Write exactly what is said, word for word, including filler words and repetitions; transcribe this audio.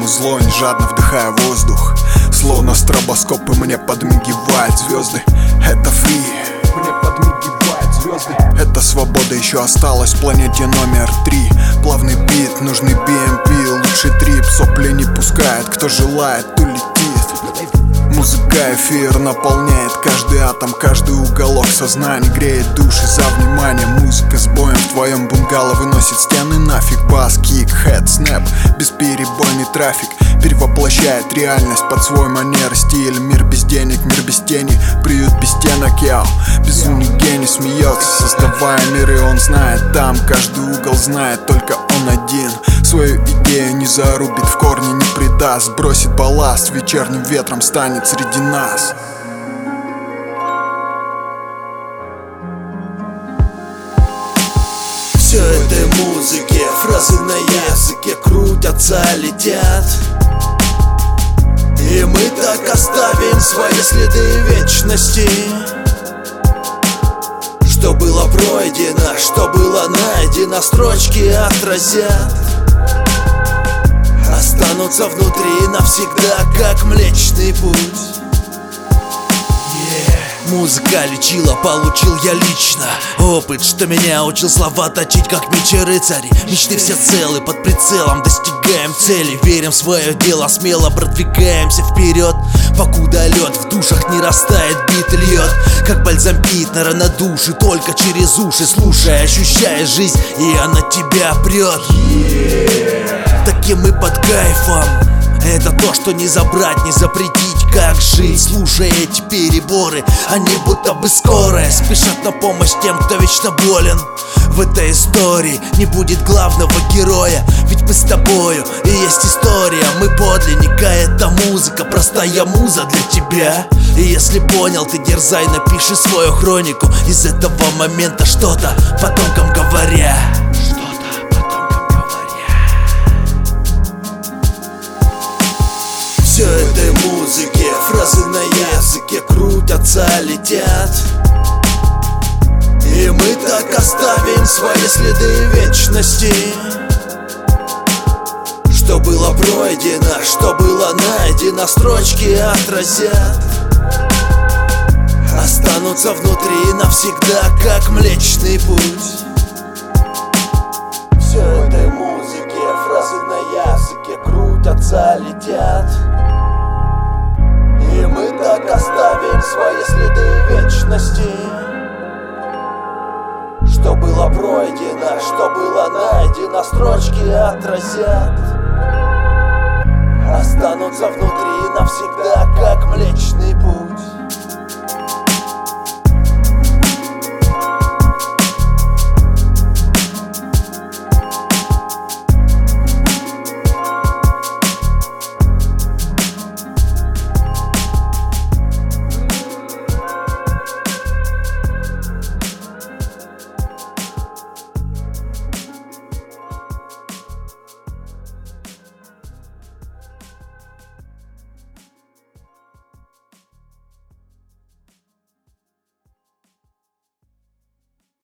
и зло, не жадно вдыхая воздух. Словно стробоскопы мне подмигивают звезды. Это фри, мне подмигивают звезды. Это свобода еще осталась в планете номер три. Плавный бит, нужный би эм пи, лучший трип. Сопли не пускает, кто желает, улетит. Музыка эфир наполняет каждый атом, каждый уголок сознания, греет души за внимание. Музыка с боем в твоем бунгало выносит стены нафиг. Бас, кик, хэт, снэп, бесперебойный трафик перевоплощает реальность под свой манер, стиль. Мир без денег, мир без тени, приют без стенок, яу. Безумный гений смеется, создавая мир, и он знает там. Каждый угол знает, только он один. Свою идею не зарубит, в корне не предаст. Бросит балласт, вечерним ветром станет среди нас. Все этой музыке, фразы на языке крутятся, летят. И мы так оставим свои следы вечности. Что было пройдено, что было найдено, строчки отразят. Останутся внутри навсегда, как Млечный Путь. Музыка лечила, получил я лично опыт, что меня учил слова точить, как мечи рыцари. Мечты все целы, под прицелом достигаем цели. Верим в свое дело, смело продвигаемся вперед. Покуда лед в душах не растает, бит льет, как бальзам пит на равнодушие, только через уши. Слушай, ощущая жизнь, и она тебя прет. yeah. Таким мы под кайфом. Это то, что не забрать, не запретить, как жить. Слушай эти переборы, они будто бы скорая, спешат на помощь тем, кто вечно болен. В этой истории не будет главного героя, ведь мы с тобою и есть история. Мы подлинника, это музыка, простая муза для тебя. И если понял, ты дерзай, напиши свою хронику из этого момента, что-то потомкам говоря. Все этой музыке, фразы на языке крутятся, летят. И мы так оставим свои следы вечности. Что было пройдено, что было найдено, строчки отразят. Останутся внутри навсегда, как Млечный Путь. Все этой музыке, фразы на языке крутятся, летят. И мы так оставим свои следы вечности. Что было пройдено, что было найдено, строчки отразят. Останутся внутри навсегда, как Млечный Путь.